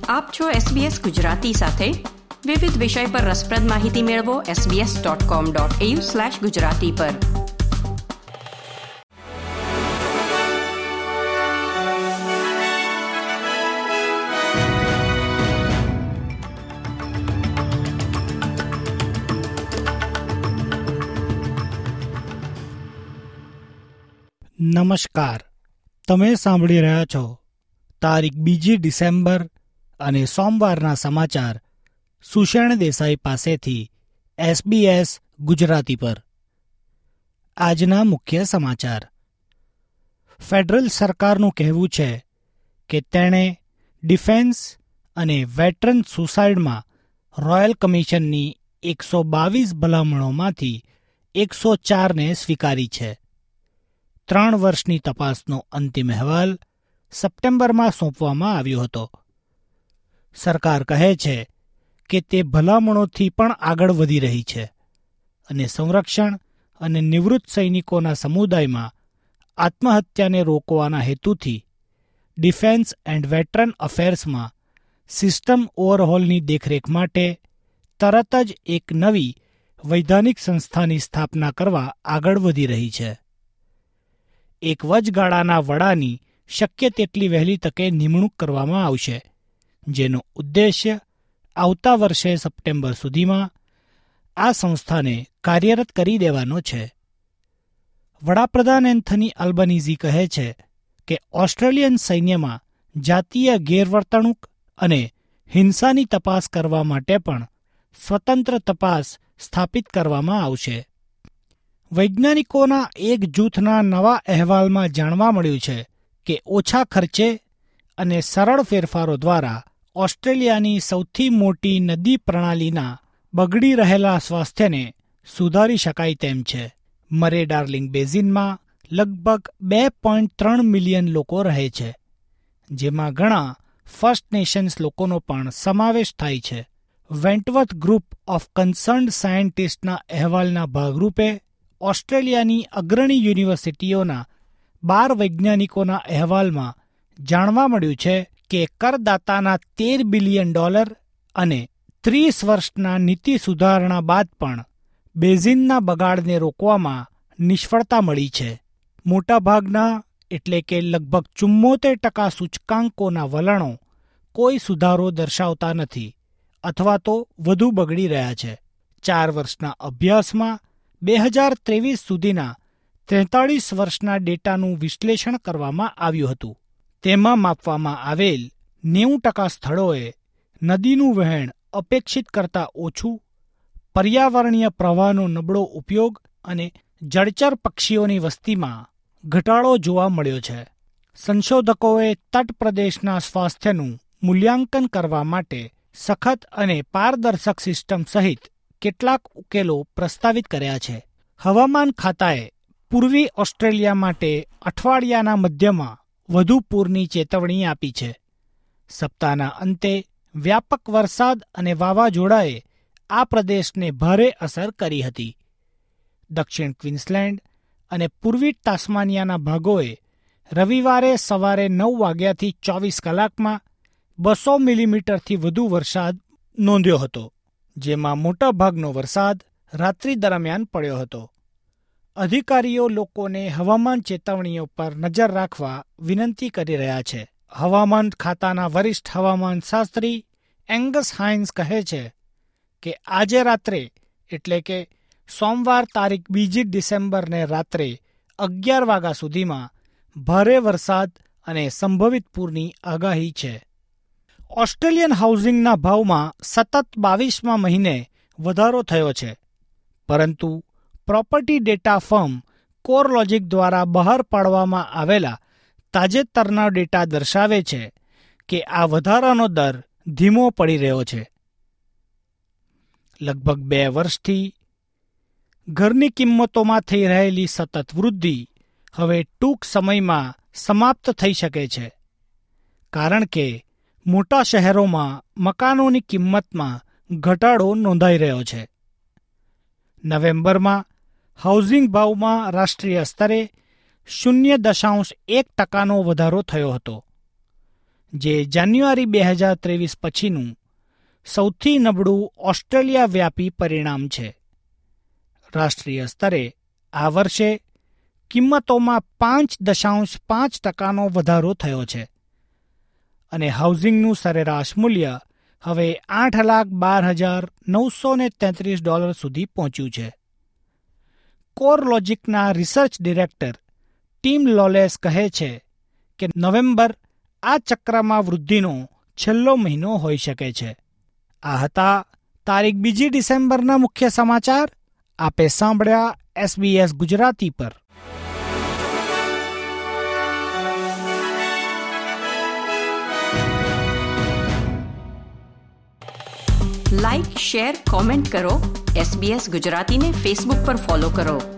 આપ છો SBS ગુજરાતી સાથે. વિવિધ વિષય પર રસપ્રદ માહિતી મેળવો sbs.com.au/gujarati પર. નમસ્કાર. તમે સાંભળી રહ્યા છો તારીખ 2 ડિસેમ્બર અને સોમવારના સમાચાર સુષેણ દેસાઈ પાસેથી SBS ગુજરાતી પર. આજના મુખ્ય સમાચાર. ફેડરલ સરકારનું કહેવું છે કે તેણે ડિફેન્સ અને વેટરન સુસાઇડમાં રોયલ કમિશનની 122 ભલામણોમાંથી 104ને સ્વીકારી છે. 3 વર્ષની તપાસનો અંતિમ અહેવાલ સપ્ટેમ્બરમાં સોંપવામાં આવ્યો હતો. સરકાર કહે છે કે તે ભલામણોથી પણ આગળ વધી રહી છે અને સંરક્ષણ અને નિવૃત્ત સૈનિકોના સમુદાયમાં આત્મહત્યાને રોકવાના હેતુથી ડિફેન્સ એન્ડ વેટરન અફેર્સમાં સિસ્ટમ ઓવરહોલની દેખરેખ માટે તરત જ એક નવી વૈધાનિક સંસ્થાની સ્થાપના કરવા આગળ વધી રહી છે. એક વચગાળાના વડાની શક્ય તેટલી વહેલી તકે નિમણૂક કરવામાં આવશે, જેનો ઉદ્દેશ્ય આવતા વર્ષે સપ્ટેમ્બર સુધીમાં આ સંસ્થાને કાર્યરત કરી દેવાનો છે. વડાપ્રધાન એન્થની અલ્બનીઝી કહે છે કે ઓસ્ટ્રેલિયન સૈન્યમાં જાતીય ગેરવર્તણૂક અને હિંસાની તપાસ કરવા માટે પણ સ્વતંત્ર તપાસ સ્થાપિત કરવામાં આવશે. વૈજ્ઞાનિકોના એક જૂથના નવા અહેવાલમાં જાણવા મળ્યું છે કે ઓછા ખર્ચે અને સરળ ફેરફારો દ્વારા ઓસ્ટ્રેલિયાની સૌથી મોટી નદી પ્રણાલીના બગડી રહેલા સ્વાસ્થ્યને સુધારી શકાય તેમ છે. મરે ડાર્લિંગ બેઝિનમાં લગભગ 2.3 મિલિયન લોકો રહે છે, જેમાં ઘણા ફર્સ્ટ નેશન્સ લોકોનો પણ સમાવેશ થાય છે. વેન્ટવર્થ ગ્રુપ ઓફ કન્સર્ન્ડ સાયન્ટિસ્ટના અહેવાલના ભાગરૂપે ઓસ્ટ્રેલિયાની અગ્રણી યુનિવર્સિટીઓના 12 વૈજ્ઞાનિકોના અહેવાલમાં જાણવા મળ્યું છે કે કરદાતાના $13 બિલિયન અને 30 વર્ષના નીતિ સુધારણા બાદ પણ બેઝિનના બગાડને રોકવામાં નિષ્ફળતા મળી છે. મોટાભાગના એટલે કે લગભગ 74% સૂચકાંકોના વલણો કોઈ સુધારો દર્શાવતા નથી અથવા તો વધુ બગડી રહ્યા છે. 4 વર્ષના અભ્યાસમાં 2023 સુધીના 43 વર્ષના ડેટાનું વિશ્લેષણ કરવામાં આવ્યું હતું. તેમાં માપવામાં આવેલ 90% સ્થળોએ નદીનું વહેણ અપેક્ષિત કરતાં ઓછું, પર્યાવરણીય પ્રવાહનો નબળો ઉપયોગ અને જળચર પક્ષીઓની વસ્તીમાં ઘટાડો જોવા મળ્યો છે. સંશોધકોએ તટપ્રદેશના સ્વાસ્થ્યનું મૂલ્યાંકન કરવા માટે સખત અને પારદર્શક સિસ્ટમ સહિત કેટલાક ઉકેલો પ્રસ્તાવિત કર્યા છે. હવામાન ખાતાએ પૂર્વી ઓસ્ટ્રેલિયા માટે અઠવાડિયાના મધ્યમાં વધુ પૂરની ચેતવણી આપી છે. સપ્તાહના અંતે વ્યાપક વરસાદ અને વાવાઝોડાએ આ પ્રદેશને ભારે અસર કરી હતી. દક્ષિણ ક્વીન્સલેન્ડ અને પૂર્વી ટાસ્માનિયાના ભાગોએ રવિવારે સવારે 9 વાગ્યાથી 24 કલાકમાં 200 મિલીમીટરથી વધુ વરસાદ નોંધ્યો હતો, જેમાં મોટાભાગનો વરસાદ રાત્રિ દરમિયાન પડ્યો હતો. અધિકારીઓ લોકોને હવામાન ચેતવણીઓ પર નજર રાખવા વિનંતી કરી રહ્યા છે. હવામાન ખાતાના વરિષ્ઠ હવામાન શાસ્ત્રી એંગસ હાઇન્સ કહે છે કે આજે રાત્રે એટલે કે સોમવાર તારીખ 2 ડિસેમ્બરને રાત્રે 11 વાગ્યા સુધીમાં ભારે વરસાદ અને સંભવિત પૂરની આગાહી છે. ઓસ્ટ્રેલિયન હાઉસિંગના ભાવમાં સતત 22મા મહિને વધારો થયો છે, પરંતુ પ્રોપર્ટી ડેટા ફર્મ કોરલોજિક દ્વારા બહાર પાડવામાં આવેલા તાજેતરના ડેટા દર્શાવે છે કે આ વધારાનો દર ધીમો પડી રહ્યો છે. લગભગ 2 વર્ષથી ઘરની કિંમતોમાં થઈ રહેલી સતત વૃદ્ધિ હવે ટૂંક સમયમાં સમાપ્ત થઈ શકે છે, કારણ કે મોટા શહેરોમાં મકાનોની કિંમતમાં ઘટાડો નોંધાઈ રહ્યો છે. નવેમ્બરમાં હાઉસિંગ ભાવમાં રાષ્ટ્રીય સ્તરે 0.1% વધારો થયો હતો, જે જાન્યુઆરી 2023 પછીનું સૌથી નબળું ઓસ્ટ્રેલિયા વ્યાપી પરિણામ છે. રાષ્ટ્રીય સ્તરે આ વર્ષે કિંમતોમાં 5.5% વધારો થયો છે અને હાઉસિંગનું સરેરાશ મૂલ્ય હવે $8,12,933 સુધી પહોંચ્યું છે. કોરલોજિકના રિસર્ચ ડિરેક્ટર ટીમ લોલેસ કહે છે કે નવેમ્બર આ ચક્રમાં વૃદ્ધિનો છેલ્લો મહિનો હોઈ શકે છે. આ હતા તારીખ 2 ડિસેમ્બરના મુખ્ય સમાચાર. આપે સાંભળ્યા SBS ગુજરાતી પર. લાઇક, શેર, કોમેન્ટ કરો. SBS ગુજરાતીને ફેસબુક પર ફોલો કરો.